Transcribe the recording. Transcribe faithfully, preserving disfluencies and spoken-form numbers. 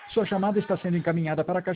Sua chamada está sendo encaminhada para a caixa